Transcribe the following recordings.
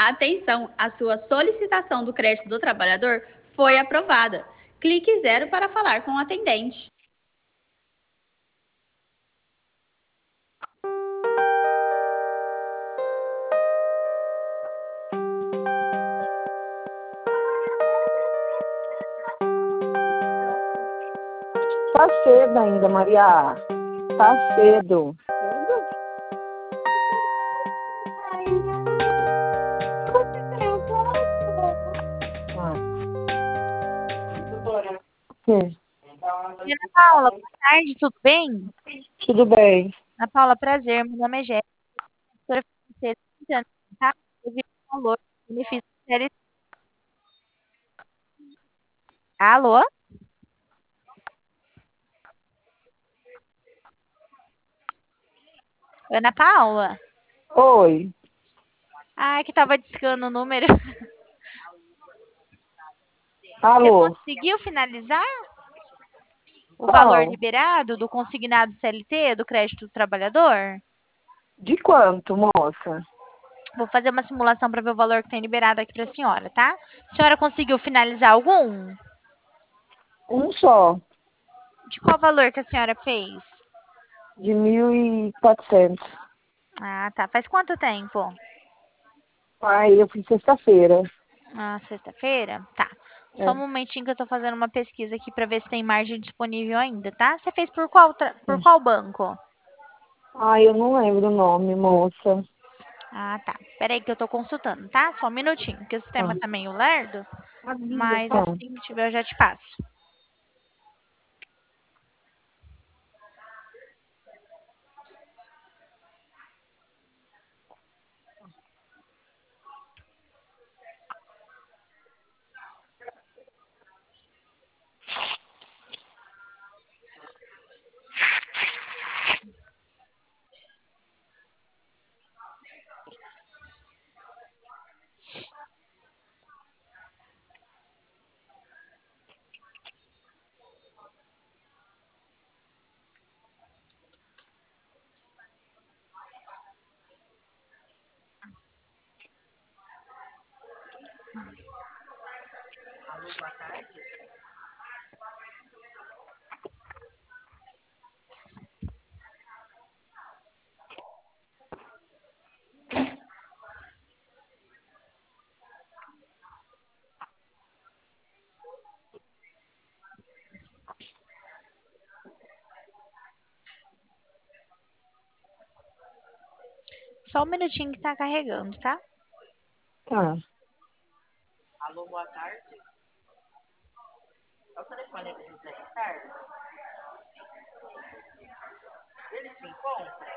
Atenção, a sua solicitação do crédito do trabalhador foi aprovada. Clique 0 para falar com o atendente. Tá cedo ainda, Maria. Tá cedo. Sim. Ana Paula, boa tarde, tudo bem? Tudo bem. Ana Paula, prazer, meu nome é Jéssica, professora financeira, 30 anos, tá? Eu vi o valor do benefício do CLT. Alô? Ana Paula? Oi. Ah, que tava discando o número. Você Alô? conseguiu finalizar o valor Qual? liberado do consignado CLT, do crédito do trabalhador? De quanto, moça? Vou fazer uma simulação para ver o valor que tem liberado aqui para a senhora, tá? A senhora conseguiu finalizar algum? Um só. De qual valor que a senhora fez? De 1.400. Ah, tá. Faz quanto tempo? Aí eu fiz sexta-feira. Ah, sexta-feira? Tá. Só um É. momentinho que eu tô fazendo uma pesquisa aqui para ver se tem margem disponível ainda, tá? Você fez por qual banco? Ai, eu não lembro o nome, moça. Ah, tá. Pera aí que eu tô consultando, tá? Só um minutinho, porque o sistema Ah. tá meio lerdo, mas Ah. assim que tiver eu já te passo. Só um minutinho que tá carregando, tá? Tá. Alô, boa tarde. É o telefone do José Ricardo? Ele se encontra?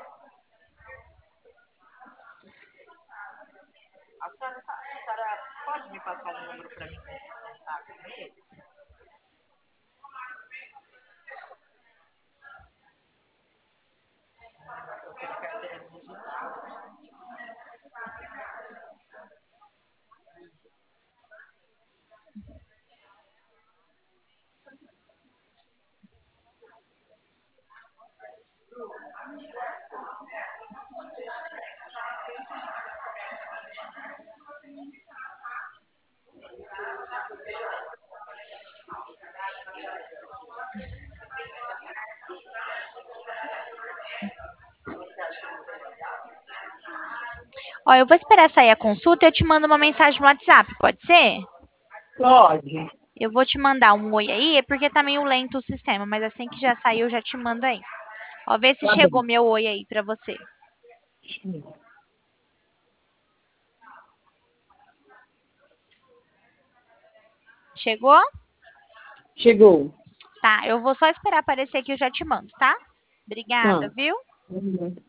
A senhora pode me passar um número para mim contar com ele? Eu quero carteira digital. Ó, eu vou esperar sair a consulta e eu te mando uma mensagem no WhatsApp, pode ser? Pode. Eu vou te mandar um oi aí, é porque tá meio lento o sistema, mas assim que já sair eu já te mando aí. Ó, vê se Tá chegou bem. meu oi aí pra você. Chegou? Chegou. Tá, eu vou só esperar aparecer que eu já te mando, tá? Obrigada, Tá. viu? Uhum.